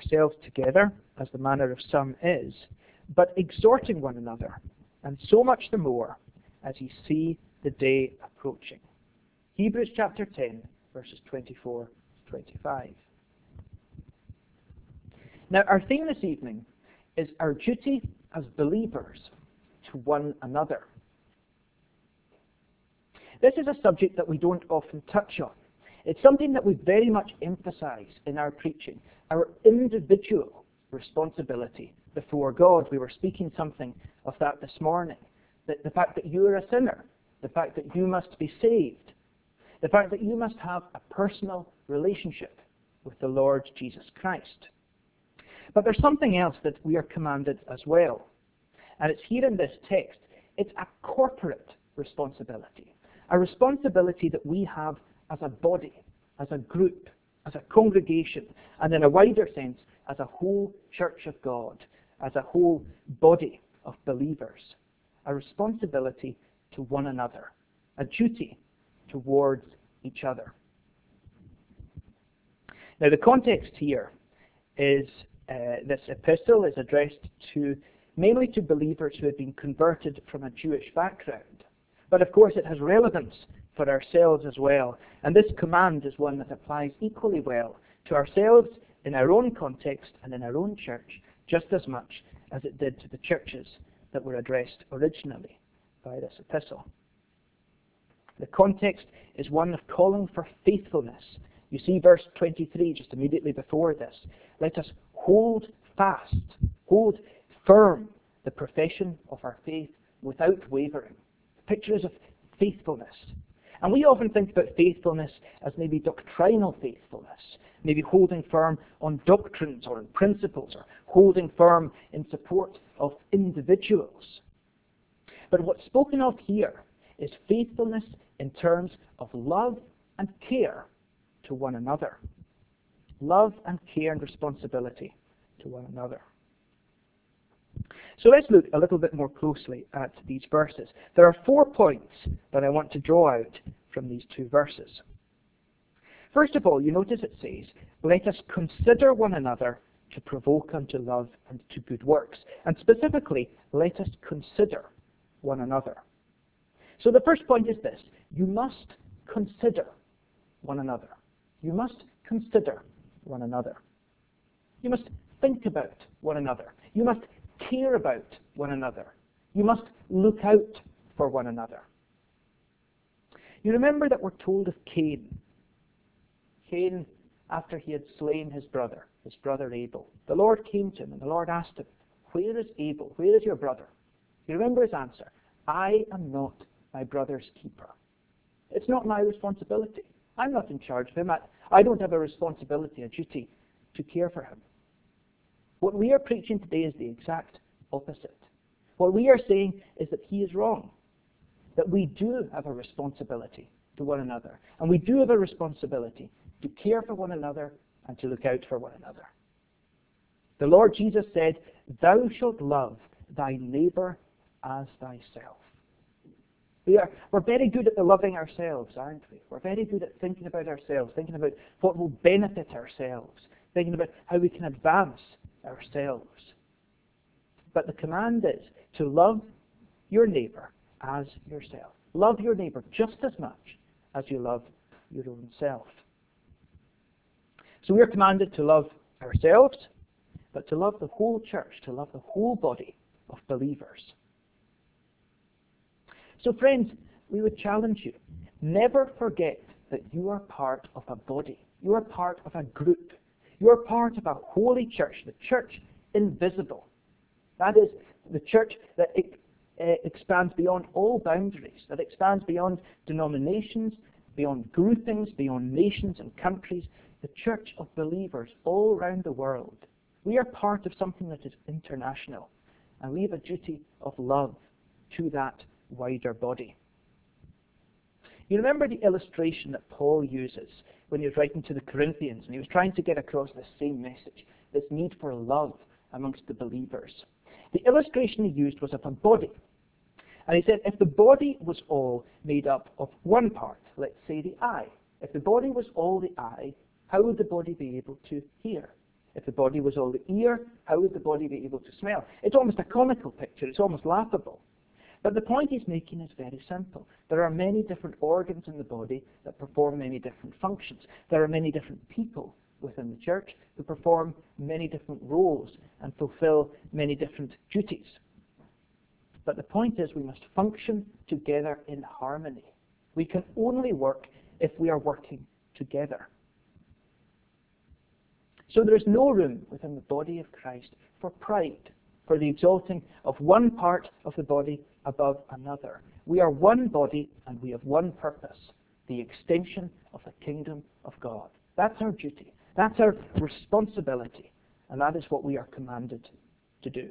yourselves together, as the manner of some is, but exhorting one another, and so much the more as ye see the day approaching. Hebrews chapter 10, verses 24 to 25. Now, our theme this evening is our duty as believers to one another. This is a subject that we don't often touch on. It's something that we very much emphasize in our preaching, our individual responsibility before God. We were speaking something of that this morning. The fact that you are a sinner, the fact that you must be saved, the fact that you must have a personal relationship with the Lord Jesus Christ. But there's something else that we are commanded as well. And it's here in this text. It's a corporate responsibility. A responsibility that we have as a body, as a group, as a congregation, and in a wider sense, as a whole church of God, as a whole body of believers. A responsibility to one another, a duty towards each other. Now, the context here is this epistle is addressed mainly to believers who have been converted from a Jewish background. But of course, it has relevance for ourselves as well. And this command is one that applies equally well to ourselves in our own context and in our own church, just as much as it did to the churches that were addressed originally by this epistle. The context is one of calling for faithfulness. You see verse 23 just immediately before this. Let us hold fast, hold firm the profession of our faith without wavering. Pictures of faithfulness. And we often think about faithfulness as maybe doctrinal faithfulness, maybe holding firm on doctrines or on principles, or holding firm in support of individuals. But what's spoken of here is faithfulness in terms of love and care to one another. Love and care and responsibility to one another. So let's look a little bit more closely at these verses. There are 4 points that I want to draw out from these 2 verses. First of all, you notice it says, let us consider one another to provoke unto love and to good works. And specifically, let us consider one another. So the first point is this: you must consider one another. You must consider one another. You must think about one another. You must care about one another. You must look out for one another. You remember that we're told of Cain. Cain, after he had slain his brother Abel, the Lord came to him and the Lord asked him, where is Abel? Where is your brother? You remember his answer, I am not my brother's keeper. It's not my responsibility. I'm not in charge of him. I don't have a responsibility, a duty to care for him. What we are preaching today is the exact opposite. What we are saying is that he is wrong, that we do have a responsibility to one another, and we do have a responsibility to care for one another and to look out for one another. The Lord Jesus said, thou shalt love thy neighbour as thyself. We're very good at the loving ourselves, aren't we? We're very good at thinking about ourselves, thinking about what will benefit ourselves, thinking about how we can advance ourselves. But the command is to love your neighbour as yourself. Love your neighbour just as much as you love your own self. So we are commanded to love ourselves, but to love the whole church, to love the whole body of believers. So friends, we would challenge you, never forget that you are part of a body. You are part of a group. You are part of a holy church, the church invisible. That is, the church that expands beyond all boundaries, that expands beyond denominations, beyond groupings, beyond nations and countries, the church of believers all around the world. We are part of something that is international, and we have a duty of love to that wider body. You remember the illustration that Paul uses when he was writing to the Corinthians, and he was trying to get across this same message, this need for love amongst the believers. The illustration he used was of a body. And he said, if the body was all made up of one part, let's say the eye, if the body was all the eye, how would the body be able to hear? If the body was all the ear, how would the body be able to smell? It's almost a comical picture. It's almost laughable. But the point he's making is very simple. There are many different organs in the body that perform many different functions. There are many different people within the church who perform many different roles and fulfill many different duties. But the point is we must function together in harmony. We can only work if we are working together. So there is no room within the body of Christ for pride, for the exalting of one part of the body above another. We are one body and we have one purpose, the extension of the kingdom of God. That's our duty. That's our responsibility. And that is what we are commanded to do.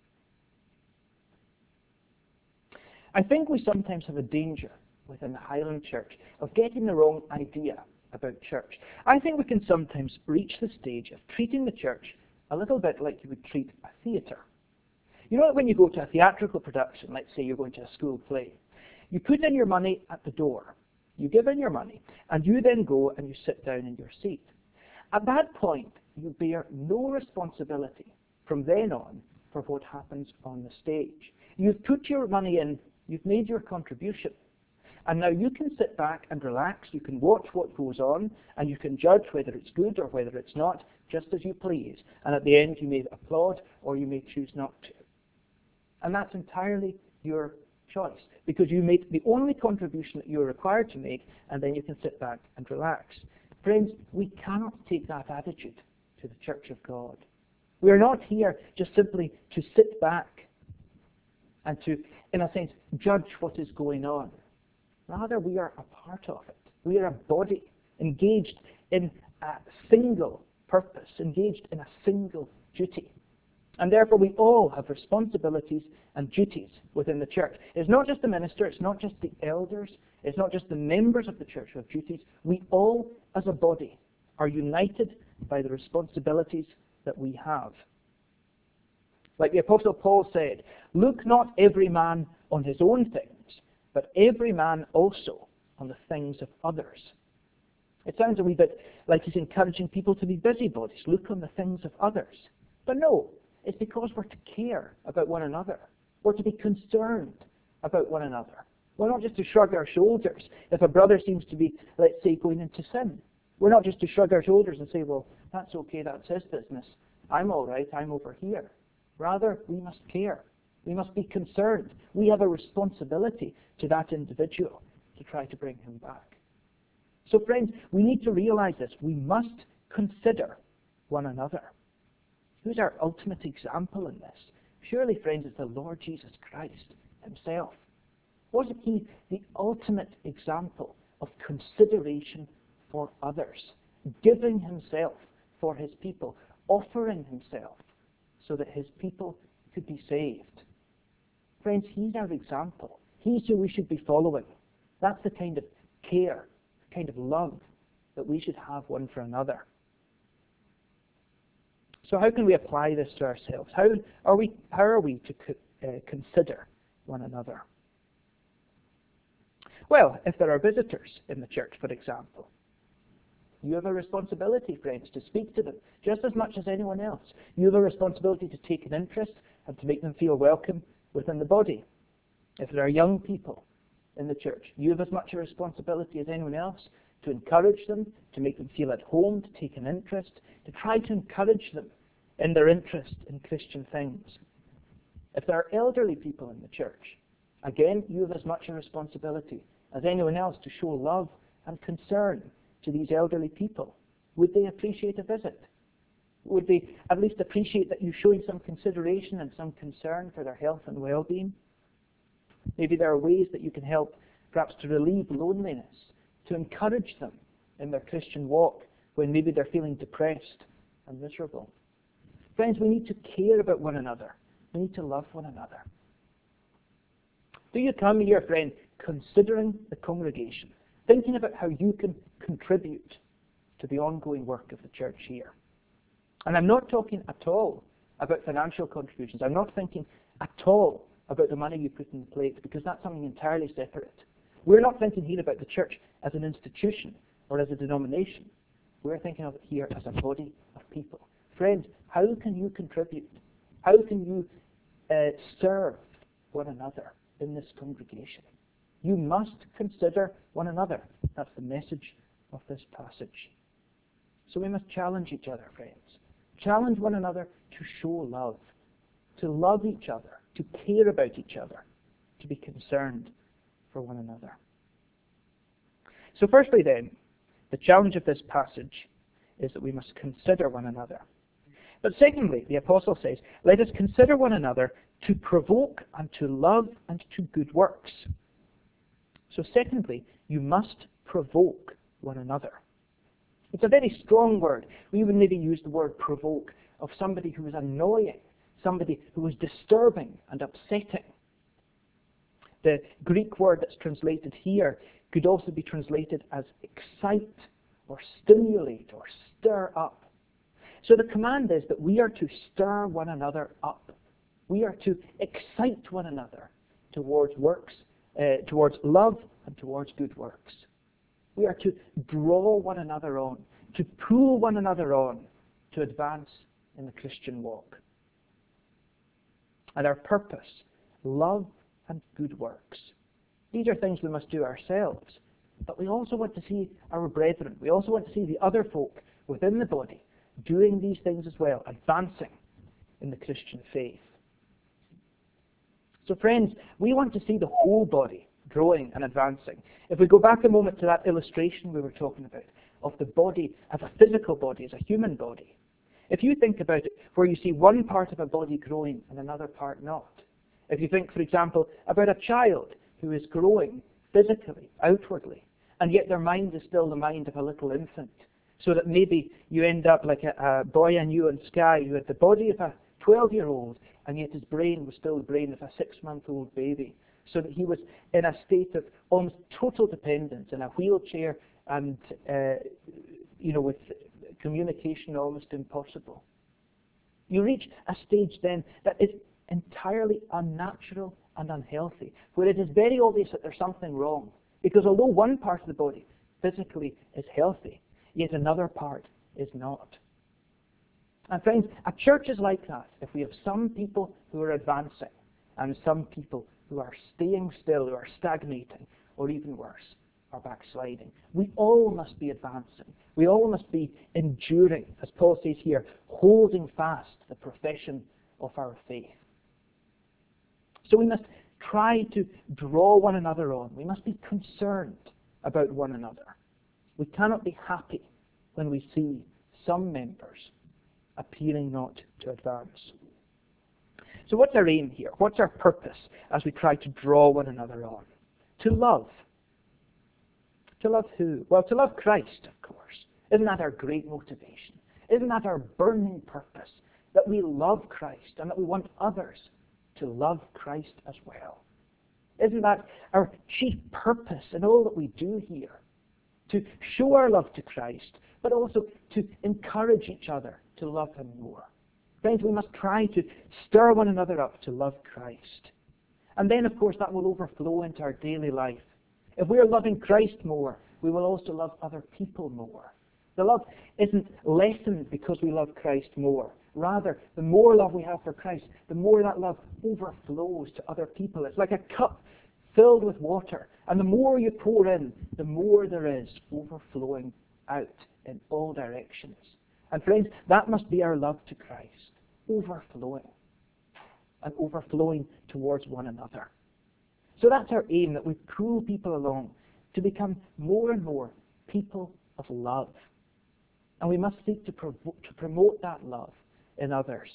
I think we sometimes have a danger within the Highland Church of getting the wrong idea about church. I think we can sometimes reach the stage of treating the church a little bit like you would treat a theatre. You know, when you go to a theatrical production, let's say you're going to a school play, you put in your money at the door. You give in your money, and you then go and you sit down in your seat. At that point, you bear no responsibility from then on for what happens on the stage. You've put your money in, you've made your contribution, and now you can sit back and relax, you can watch what goes on, and you can judge whether it's good or whether it's not, just as you please. And at the end you may applaud or you may choose not to. And that's entirely your choice, because you make the only contribution that you're required to make, and then you can sit back and relax. Friends, we cannot take that attitude to the Church of God. We are not here just simply to sit back and to, in a sense, judge what is going on. Rather, we are a part of it. We are a body engaged in a single purpose, engaged in a single duty. And therefore, we all have responsibilities and duties within the church. It's not just the minister, it's not just the elders, it's not just the members of the church who have duties. We all, as a body, are united by the responsibilities that we have. Like the Apostle Paul said, look not every man on his own things, but every man also on the things of others. It sounds a wee bit like he's encouraging people to be busybodies, look on the things of others. But no, it's because we're to care about one another. We're to be concerned about one another. We're not just to shrug our shoulders if a brother seems to be, let's say, going into sin. We're not just to shrug our shoulders and say, well, that's okay, that's his business. I'm all right, I'm over here. Rather, we must care. We must be concerned. We have a responsibility to that individual to try to bring him back. So friends, we need to realize this. We must consider one another. Who's our ultimate example in this? Surely, friends, it's the Lord Jesus Christ himself. Wasn't he the ultimate example of consideration for others, giving himself for his people, offering himself so that his people could be saved? Friends, he's our example. He's who we should be following. That's the kind of care, the kind of love that we should have one for another. So how can we apply this to ourselves? How are we to consider one another? Well, if there are visitors in the church, for example, you have a responsibility, friends, to speak to them just as much as anyone else. You have a responsibility to take an interest and to make them feel welcome within the body. If there are young people in the church, you have as much a responsibility as anyone else to encourage them, to make them feel at home, to take an interest, to try to encourage them in their interest in Christian things. If there are elderly people in the church, again, you have as much a responsibility as anyone else to show love and concern to these elderly people. Would they appreciate a visit? Would they at least appreciate that you're showing some consideration and some concern for their health and well-being? Maybe there are ways that you can help, perhaps to relieve loneliness, to encourage them in their Christian walk when maybe they're feeling depressed and miserable. Friends, we need to care about one another. We need to love one another. Do you come here, friend, considering the congregation, thinking about how you can contribute to the ongoing work of the church here? And I'm not talking at all about financial contributions. I'm not thinking at all about the money you put in the plate, because that's something entirely separate. We're not thinking here about the church as an institution or as a denomination. We're thinking of it here as a body of people, friends, how can you contribute? How can you serve one another in this congregation? You must consider one another. That's the message of this passage. So we must challenge each other, friends. Challenge one another to show love, to love each other, to care about each other, to be concerned for one another. So firstly then, the challenge of this passage is that we must consider one another. But secondly, the apostle says, let us consider one another to provoke and to love and to good works. So secondly, you must provoke one another. It's a very strong word. We would maybe use the word provoke of somebody who is annoying, somebody who is disturbing and upsetting. The Greek word that's translated here could also be translated as excite or stimulate or stir up. So the command is that we are to stir one another up. We are to excite one another towards works, towards love and towards good works. We are to draw one another on, to pull one another on to advance in the Christian walk. And our purpose, love and good works. These are things we must do ourselves. But we also want to see our brethren. We also want to see the other folk within the body doing these things as well, advancing in the Christian faith. So friends, we want to see the whole body growing and advancing. If we go back a moment to that illustration we were talking about, of the body as a physical body, as a human body. If you think about it, where you see one part of a body growing and another part not. If you think, for example, about a child who is growing physically, outwardly, and yet their mind is still the mind of a little infant, so that maybe you end up like a boy I knew in Skye who had the body of a 12-year-old, and yet his brain was still the brain of a 6-month-old baby, so that he was in a state of almost total dependence, in a wheelchair, and with communication almost impossible. You reach a stage then that is entirely unnatural and unhealthy, where it is very obvious that there's something wrong, because although one part of the body physically is healthy, yet another part is not. And friends, a church is like that if we have some people who are advancing and some people who are staying still, who are stagnating, or even worse, are backsliding. We all must be advancing. We all must be enduring, as Paul says here, holding fast the profession of our faith. So we must try to draw one another on. We must be concerned about one another. We cannot be happy when we see some members appearing not to advance. So what's our aim here? What's our purpose as we try to draw one another on? To love. To love who? Well, to love Christ, of course. Isn't that our great motivation? Isn't that our burning purpose? That we love Christ and that we want others to love Christ as well. Isn't that our chief purpose in all that we do here? To show our love to Christ, but also to encourage each other to love Him more. Friends, we must try to stir one another up to love Christ. And then, of course, that will overflow into our daily life. If we are loving Christ more, we will also love other people more. The love isn't lessened because we love Christ more. Rather, the more love we have for Christ, the more that love overflows to other people. It's like a cup filled with water. And the more you pour in, the more there is overflowing out in all directions. And friends, that must be our love to Christ. Overflowing. And overflowing towards one another. So that's our aim, that we pull people along to become more and more people of love. And we must seek to promote that love in others.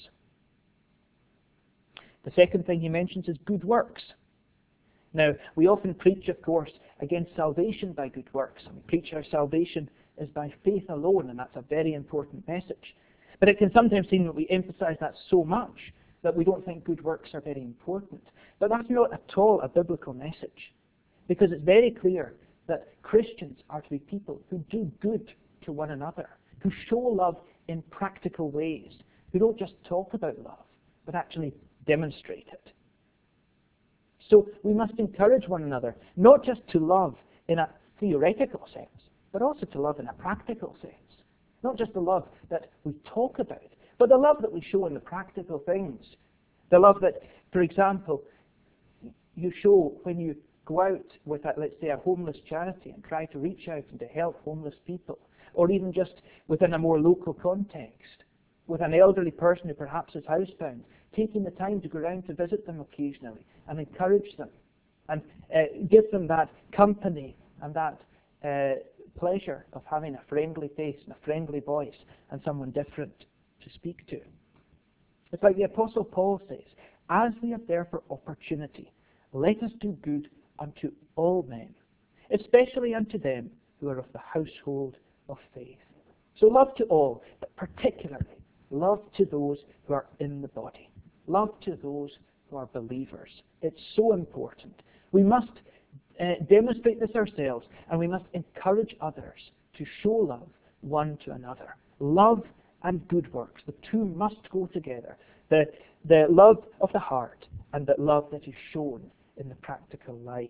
The second thing he mentions is good works. Now, we often preach, of course, against salvation by good works. And we preach our salvation is by faith alone, and that's a very important message. But it can sometimes seem that we emphasize that so much that we don't think good works are very important. But that's not at all a biblical message. Because it's very clear that Christians are to be people who do good to one another, who show love in practical ways, who don't just talk about love, but actually demonstrate it. So we must encourage one another, not just to love in a theoretical sense, but also to love in a practical sense. Not just the love that we talk about, but the love that we show in the practical things. The love that, for example, you show when you go out with, let's say, a homeless charity and try to reach out and to help homeless people, or even just within a more local context, with an elderly person who perhaps is housebound, taking the time to go around to visit them occasionally and encourage them and give them that company and that pleasure of having a friendly face and a friendly voice and someone different to speak to. It's like the Apostle Paul says, as we have therefore opportunity, let us do good unto all men, especially unto them who are of the household of faith. So love to all, but particularly love to those who are in the body. Love to those who are believers. It's so important. We must demonstrate this ourselves, and we must encourage others to show love one to another. Love and good works, the two must go together. The love of the heart and the love that is shown in the practical life.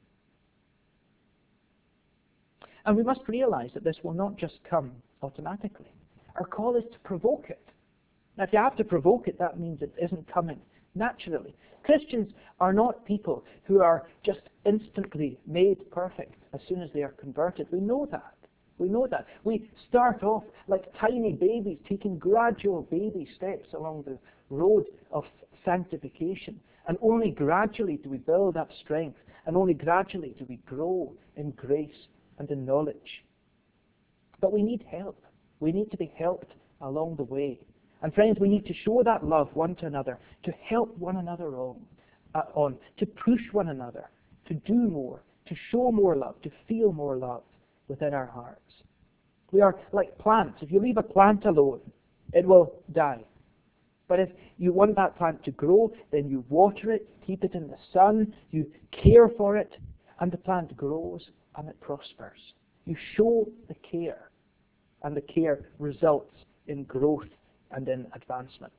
And we must realize that this will not just come automatically. Our call is to provoke it. Now, if you have to provoke it, that means it isn't coming naturally. Christians are not people who are just instantly made perfect as soon as they are converted. We know that. We know that. We start off like tiny babies, taking gradual baby steps along the road of sanctification. And only gradually do we build up strength, and only gradually do we grow in grace and in knowledge. But we need help. We need to be helped along the way. And friends, we need to show that love one to another, to help one another on, to push one another, to do more, to show more love, to feel more love within our hearts. We are like plants. If you leave a plant alone, it will die. But if you want that plant to grow, then you water it, keep it in the sun, you care for it, and the plant grows and it prospers. You show the care, and the care results in growth and in advancement.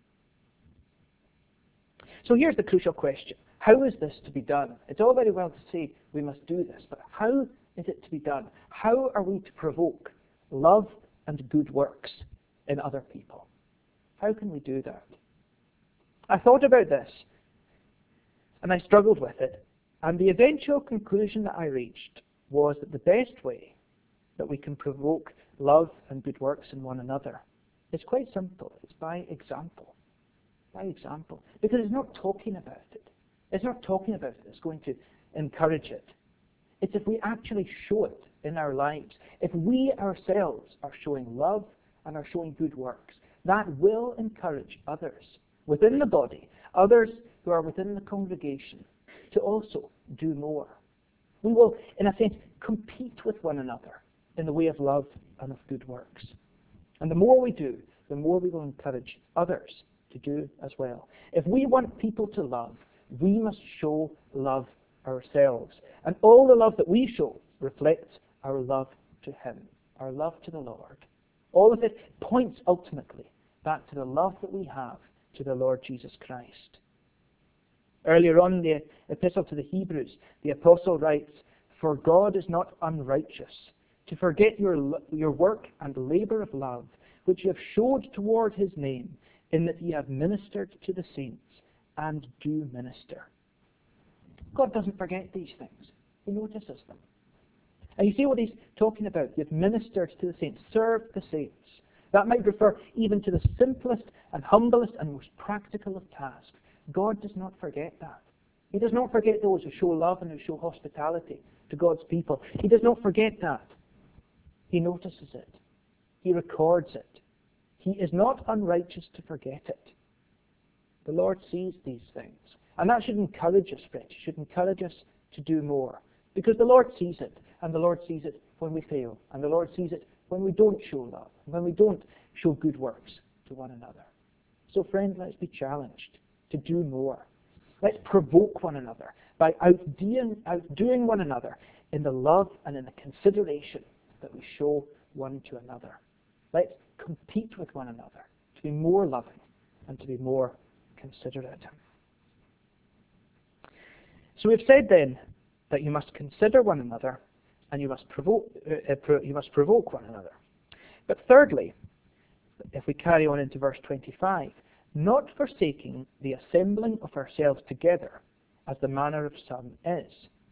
So here's the crucial question. How is this to be done? It's all very well to say we must do this, but how is it to be done? How are we to provoke love and good works in other people? How can we do that? I thought about this, and I struggled with it, and the eventual conclusion that I reached was that the best way that we can provoke love and good works in one another is quite simple. It's by example. By example. Because it's not talking about it. It's not talking about it that's going to encourage it. It's if we actually show it in our lives. If we ourselves are showing love and are showing good works, that will encourage others within the body, others who are within the congregation, to also do more. We will, in a sense, compete with one another in the way of love and of good works. And the more we do, the more we will encourage others to do as well. If we want people to love, we must show love ourselves. And all the love that we show reflects our love to Him, our love to the Lord. All of it points ultimately back to the love that we have to the Lord Jesus Christ. Earlier on in the Epistle to the Hebrews, the Apostle writes, "For God is not unrighteous to forget your work and labour of love, which you have showed toward His name, in that ye have ministered to the saints, and do minister." God doesn't forget these things. He notices them. And you see what he's talking about. You've ministered to the saints, served the saints. That might refer even to the simplest and humblest and most practical of tasks. God does not forget that. He does not forget those who show love and who show hospitality to God's people. He does not forget that. He notices it. He records it. He is not unrighteous to forget it. The Lord sees these things. And that should encourage us, friends. It should encourage us to do more. Because the Lord sees it. And the Lord sees it when we fail. And the Lord sees it when we don't show love. When we don't show good works to one another. So friends, let's be challenged to do more. Let's provoke one another by outdoing one another in the love and in the consideration that we show one to another. Let's compete with one another to be more loving and to be more considerate. So we've said then that you must consider one another and you must provoke one another. But thirdly, if we carry on into verse 25, not forsaking the assembling of ourselves together, as the manner of some is.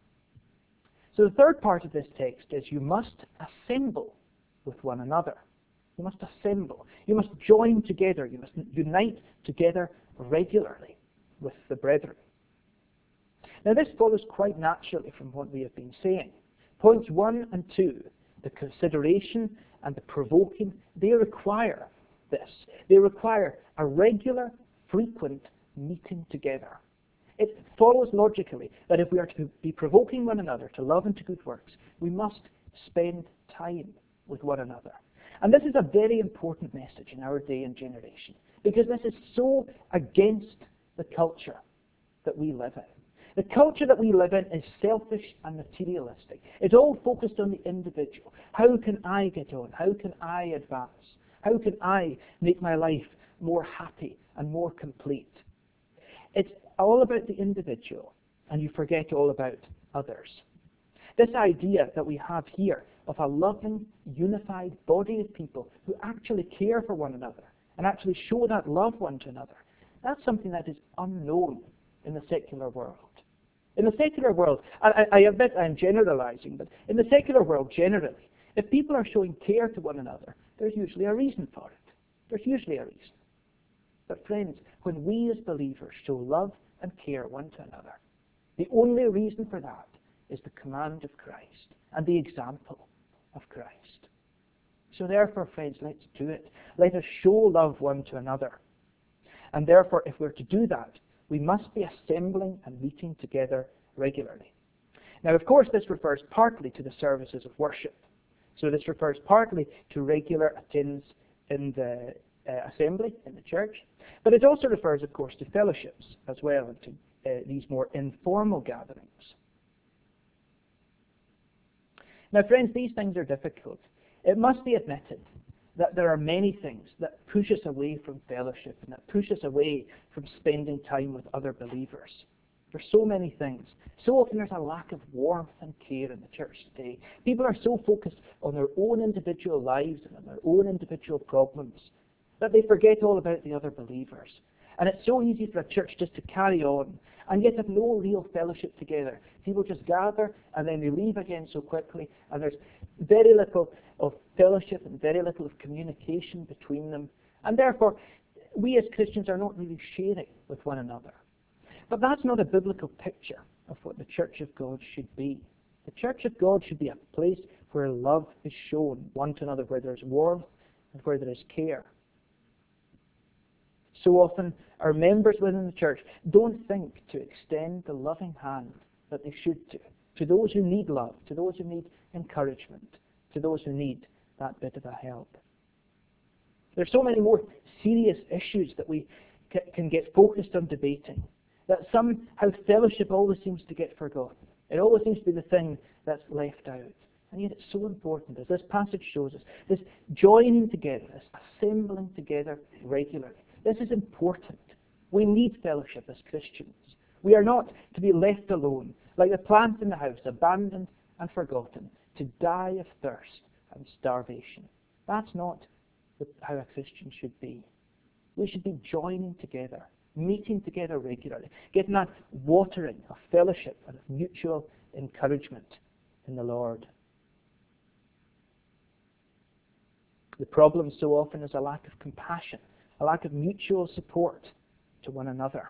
So the third part of this text is you must assemble with one another. You must assemble. You must join together. You must unite together regularly with the brethren. Now this follows quite naturally from what we have been saying. Points 1 and 2, the consideration and the provoking, they require this. They require a regular, frequent meeting together. It follows logically that if we are to be provoking one another to love and to good works, we must spend time with one another. And this is a very important message in our day and generation, because this is so against the culture that we live in. The culture that we live in is selfish and materialistic. It's all focused on the individual. How can I get on? How can I advance? How can I make my life more happy and more complete? It's all about the individual, and you forget all about others. This idea that we have here of a loving, unified body of people who actually care for one another and actually show that love one to another, that's something that is unknown in the secular world. In the secular world, I admit I'm generalizing, but in the secular world generally, if people are showing care to one another, there's usually a reason for it. There's usually a reason. But friends, when we as believers show love and care one to another, the only reason for that is the command of Christ and the example of Christ. So therefore, friends, let's do it. Let us show love one to another. And therefore, if we're to do that, we must be assembling and meeting together regularly. Now, of course, this refers partly to the services of worship. So this refers partly to regular attendance in the assembly, in the church. But it also refers, of course, to fellowships as well, and to these more informal gatherings. Now, friends, these things are difficult. It must be admitted that there are many things that push us away from fellowship and that push us away from spending time with other believers. There's so many things. So often there's a lack of warmth and care in the church today. People are so focused on their own individual lives and on their own individual problems that they forget all about the other believers. And it's so easy for a church just to carry on and yet have no real fellowship together. People just gather and then they leave again so quickly, and there's very little of fellowship and very little of communication between them. And therefore, we as Christians are not really sharing with one another. But that's not a biblical picture of what the church of God should be. The church of God should be a place where love is shown one to another, where there's warmth and where there is care. So often, our members within the church don't think to extend the loving hand that they should to those who need love, to those who need encouragement, to those who need that bit of a help. There's so many more serious issues that we can get focused on debating, that somehow fellowship always seems to get forgotten. It always seems to be the thing that's left out. And yet it's so important, as this passage shows us, this joining together, this assembling together regularly. This is important. We need fellowship as Christians. We are not to be left alone, like the plant in the house, abandoned and forgotten, to die of thirst and starvation. That's not how a Christian should be. We should be joining together, meeting together regularly, getting that watering of fellowship and of mutual encouragement in the Lord. The problem so often is a lack of compassion, a lack of mutual support to one another.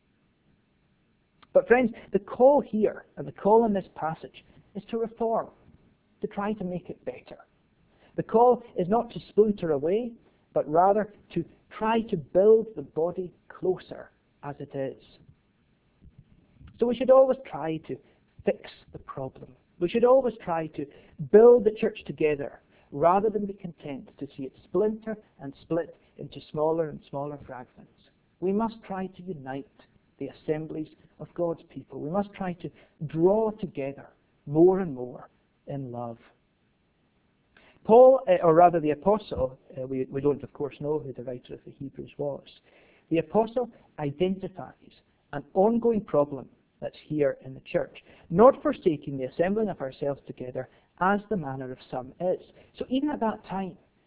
But friends, the call here, and the call in this passage, is to reform, to try to make it better. The call is not to splinter away, but rather to try to build the body closer as it is. So we should always try to fix the problem. We should always try to build the church together, rather than be content to see it splinter and split into smaller and smaller fragments. We must try to unite the assemblies of God's people. We must try to draw together more and more in love. Paul, or rather the apostle, we don't of course know who the writer of the Hebrews was. The apostle identifies an ongoing problem that's here in the church, not forsaking the assembling of ourselves together as the manner of some is. So even at that time,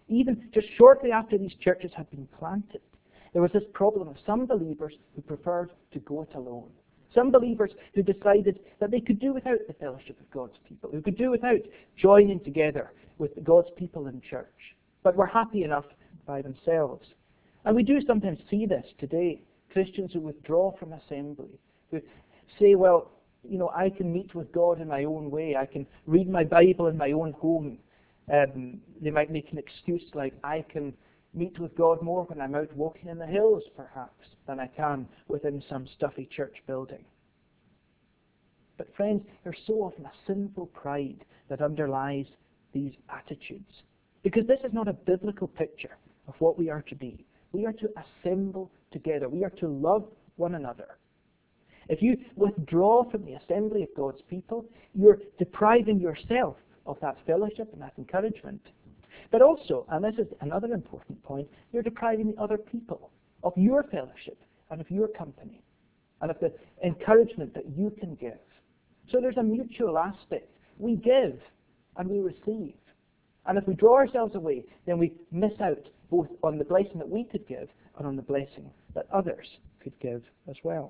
Even just shortly after these churches had been planted, there was this problem of some believers who preferred to go it alone. Some believers who decided that they could do without the fellowship of God's people, who could do without joining together with God's people in church, but were happy enough by themselves. And we do sometimes see this today. Christians who withdraw from assembly, who say, well, I can meet with God in my own way. I can read my Bible in my own home. They might make an excuse like, I can meet with God more when I'm out walking in the hills, perhaps, than I can within some stuffy church building. But friends, there's so often a sinful pride that underlies these attitudes. Because this is not a biblical picture of what we are to be. We are to assemble together. We are to love one another. If you withdraw from the assembly of God's people, you're depriving yourself of that fellowship and that encouragement. But also, and this is another important point, you're depriving the other people of your fellowship and of your company and of the encouragement that you can give. So there's a mutual aspect. We give and we receive. And if we draw ourselves away, then we miss out both on the blessing that we could give and on the blessing that others could give as well.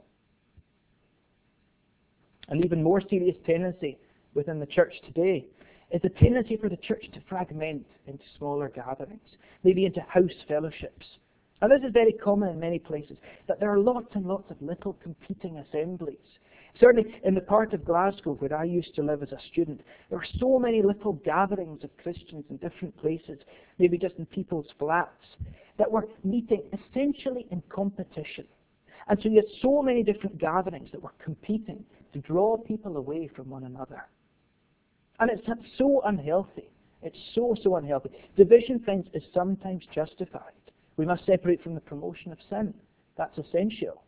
An even more serious tendency within the church today is a tendency for the church to fragment into smaller gatherings, maybe into house fellowships. And this is very common in many places, that there are lots and lots of little competing assemblies. Certainly in the part of Glasgow where I used to live as a student, there were so many little gatherings of Christians in different places, maybe just in people's flats, that were meeting essentially in competition. And so you had so many different gatherings that were competing to draw people away from one another. And it's so unhealthy. It's so unhealthy. Division, friends, is sometimes justified. We must separate from the promotion of sin. That's essential.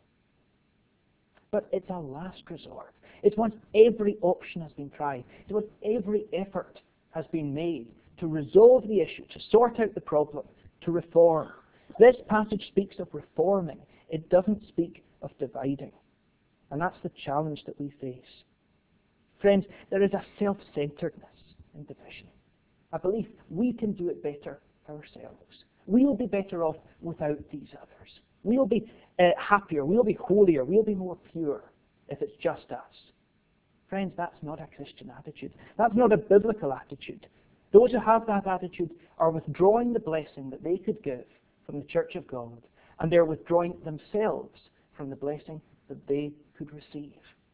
But it's a last resort. It's once every option has been tried. It's once every effort has been made to resolve the issue, to sort out the problem, to reform. This passage speaks of reforming. It doesn't speak of dividing. And that's the challenge that we face. Friends, there is a self-centeredness in division. I believe we can do it better ourselves. We'll be better off without these others. We'll be happier, we'll be holier, we'll be more pure if it's just us. Friends, that's not a Christian attitude. That's not a biblical attitude. Those who have that attitude are withdrawing the blessing that they could give from the church of God, and they're withdrawing themselves from the blessing that they could receive.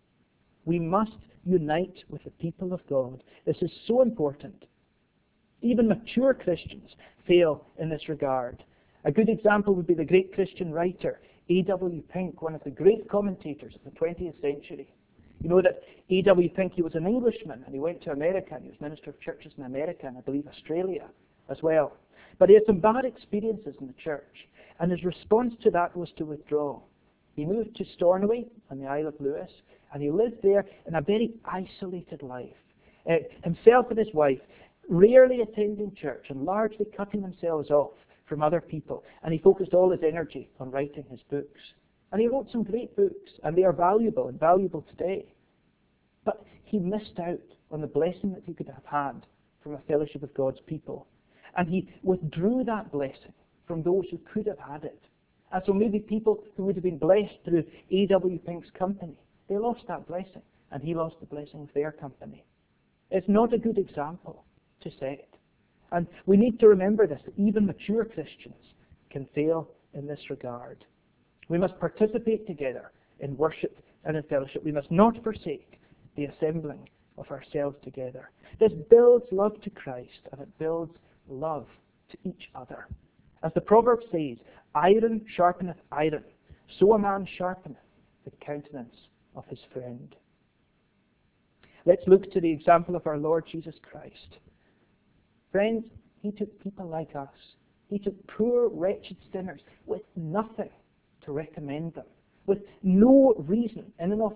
We must unite with the people of God. This is so important. Even mature Christians fail in this regard. A good example would be the great Christian writer A.W. Pink, one of the great commentators of the 20th century. You know that A.W. Pink, he was an Englishman, and he went to America, and he was minister of churches in America, and I believe Australia as well. But he had some bad experiences in the church, and his response to that was to withdraw. He moved to Stornoway on the Isle of Lewis, and he lived there in a very isolated life. Himself and his wife rarely attending church and largely cutting themselves off from other people, and he focused all his energy on writing his books. And he wrote some great books, and they are valuable and valuable today. But he missed out on the blessing that he could have had from a fellowship of God's people. And he withdrew that blessing from those who could have had it. And so maybe people who would have been blessed through A.W. Pink's company, they lost that blessing, and he lost the blessing of their company. It's not a good example to set. And we need to remember this, that even mature Christians can fail in this regard. We must participate together in worship and in fellowship. We must not forsake the assembling of ourselves together. This builds love to Christ, and it builds love to each other. As the proverb says, iron sharpeneth iron, so a man sharpeneth the countenance of his friend. Let's look to the example of our Lord Jesus Christ. Friends, he took people like us. He took poor, wretched sinners with nothing to recommend them, with no reason in and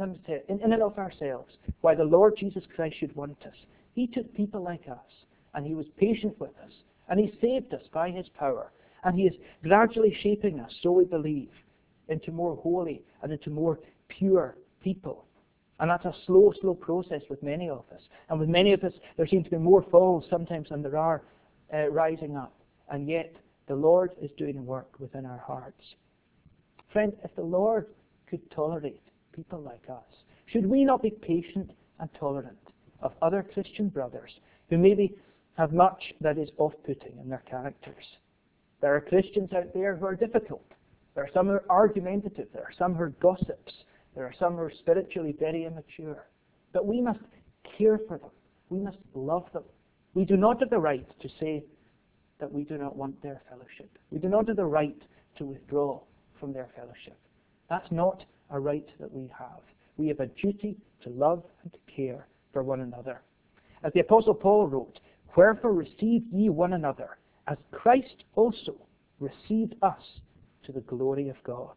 of ourselves why the Lord Jesus Christ should want us. He took people like us, and he was patient with us, and he saved us by his power, and he is gradually shaping us, so we believe, into more holy and into more pure people. And that's a slow process with many of us. And with many of us, there seem to be more falls sometimes than there are rising up. and yet the Lord is doing work within our hearts. Friend, if the Lord could tolerate people like us, should we not be patient and tolerant of other Christian brothers who maybe have much that is off-putting in their characters? There are Christians out there who are difficult. There are some who are argumentative. There are some who are gossips. There are some who are spiritually very immature. But we must care for them. We must love them. We do not have the right to say that we do not want their fellowship. We do not have the right to withdraw from their fellowship. That's not a right that we have. We have a duty to love and to care for one another. As the Apostle Paul wrote, "Wherefore receive ye one another, as Christ also received us to the glory of God."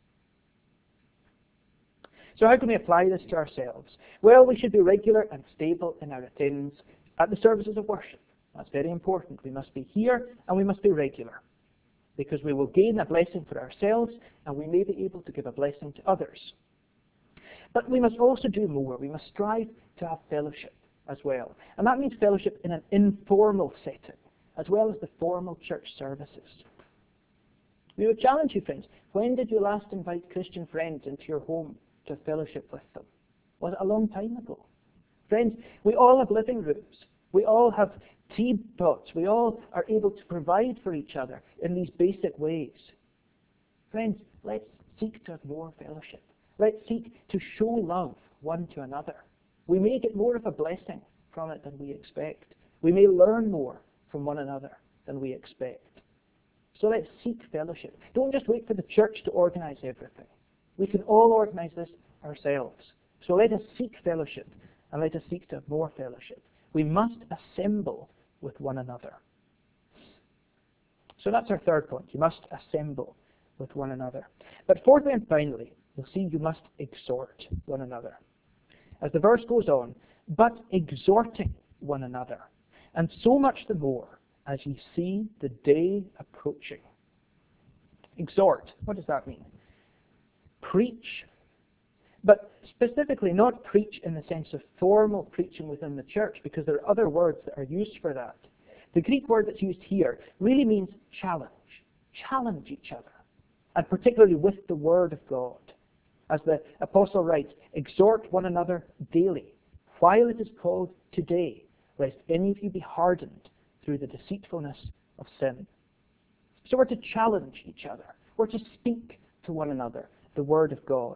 So how can we apply this to ourselves? Well, we should be regular and stable in our attendance at the services of worship. That's very important. We must be here and we must be regular, because we will gain a blessing for ourselves and we may be able to give a blessing to others. But we must also do more. We must strive to have fellowship as well. And that means fellowship in an informal setting, as well as the formal church services. We would challenge you, friends. When did you last invite Christian friends into your home to fellowship with them? Was it a long time ago? Friends, we all have living rooms. We all have teapots. We all are able to provide for each other in these basic ways. Friends, let's seek to have more fellowship. Let's seek to show love one to another. We may get more of a blessing from it than we expect. We may learn more from one another than we expect. So let's seek fellowship. Don't just wait for the church to organize everything. We can all organize this ourselves. So let us seek fellowship, and let us seek to have more fellowship. We must assemble with one another. So that's our third point. You must assemble with one another. But fourthly and finally, you'll see you must exhort one another. As the verse goes on, but exhorting one another, and so much the more as ye see the day approaching. Exhort, what does that mean? Preach, but specifically not preach in the sense of formal preaching within the church, because there are other words that are used for that. The Greek word that's used here really means challenge. Challenge each other, and particularly with the Word of God. As the Apostle writes, exhort one another daily, while it is called today, lest any of you be hardened through the deceitfulness of sin. So we're to challenge each other. We're to speak to one another the Word of God.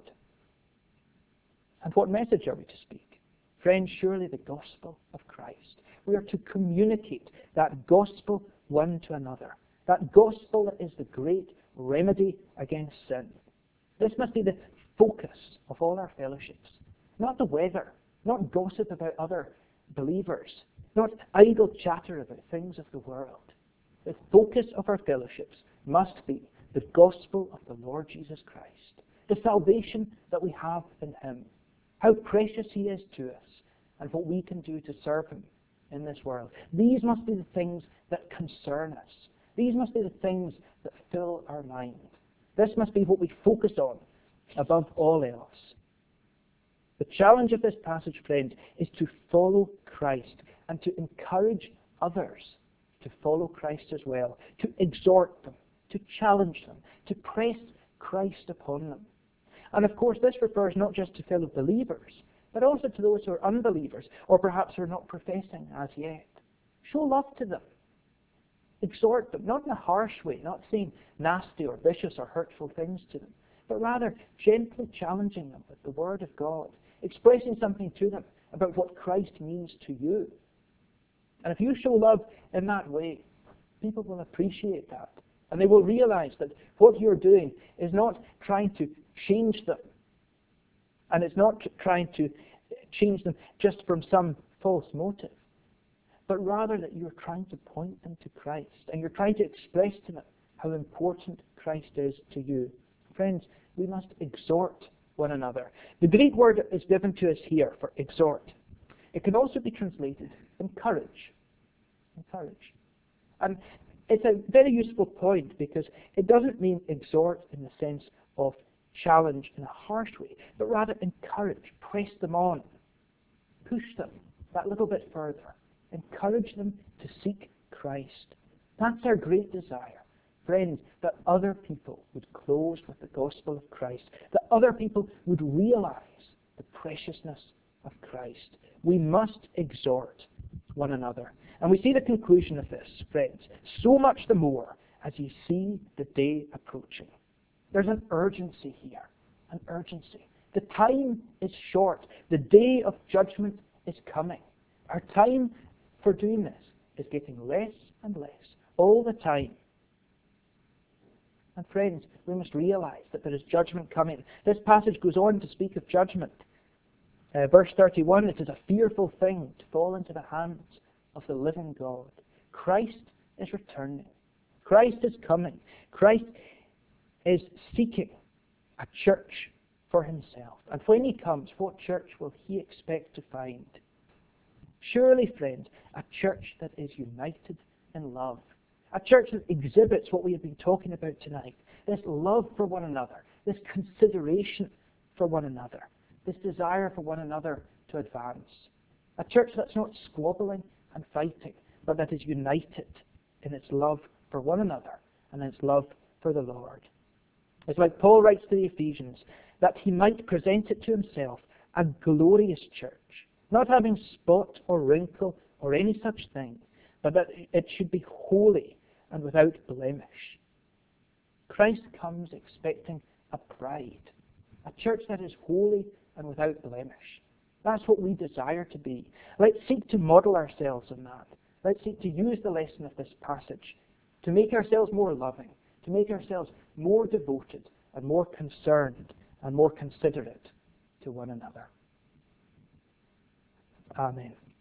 And what message are we to speak? Friends, surely the gospel of Christ. We are to communicate that gospel one to another. That gospel that is the great remedy against sin. This must be the focus of all our fellowships. Not the weather, not gossip about other believers, not idle chatter about things of the world. The focus of our fellowships must be the gospel of the Lord Jesus Christ, the salvation that we have in Him, how precious He is to us, and what we can do to serve Him in this world. These must be the things that concern us. These must be the things that fill our mind. This must be what we focus on above all else. The challenge of this passage, friends, is to follow Christ and to encourage others to follow Christ as well, to exhort them, to challenge them, to press Christ upon them. And of course, this refers not just to fellow believers, but also to those who are unbelievers, or perhaps who are not professing as yet. Show love to them. Exhort them, not in a harsh way, not saying nasty or vicious or hurtful things to them, but rather gently challenging them with the Word of God, expressing something to them about what Christ means to you. And if you show love in that way, people will appreciate that. And they will realize that what you're doing is not trying to change them. And it's not trying to change them just from some false motive, but rather that you're trying to point them to Christ, and you're trying to express to them how important Christ is to you. Friends, we must exhort one another. The Greek word that is given to us here for exhort, it can also be translated encourage. Encourage. And it's a very useful point, because it doesn't mean exhort in the sense of challenge in a harsh way, but rather encourage, press them on, push them that little bit further, encourage them to seek Christ. That's our great desire. Friends, that other people would close with the gospel of Christ, that other people would realize the preciousness of Christ. We must exhort one another. And we see the conclusion of this, friends, so much the more as you see the day approaching. There's an urgency here, an urgency. The time is short. The day of judgment is coming. Our time for doing this is getting less and less all the time. And friends, we must realize that there is judgment coming. This passage goes on to speak of judgment. Verse 31, it is a fearful thing to fall into the hands of the living God. Christ is returning. Christ is coming. Christ is seeking a church for himself. And when he comes, what church will he expect to find? Surely, friends, a church that is united in love. A church that exhibits what we have been talking about tonight. This love for one another. This consideration for one another. This desire for one another to advance. A church that's not squabbling and fighting, but that is united in its love for one another and its love for the Lord. It's like Paul writes to the Ephesians, that he might present it to himself a glorious church, not having spot or wrinkle or any such thing, but that it should be holy and without blemish. Christ comes expecting a bride, a church that is holy and without blemish. That's what we desire to be. Let's seek to model ourselves in that. Let's seek to use the lesson of this passage to make ourselves more loving, to make ourselves more devoted and more concerned and more considerate to one another. Amen.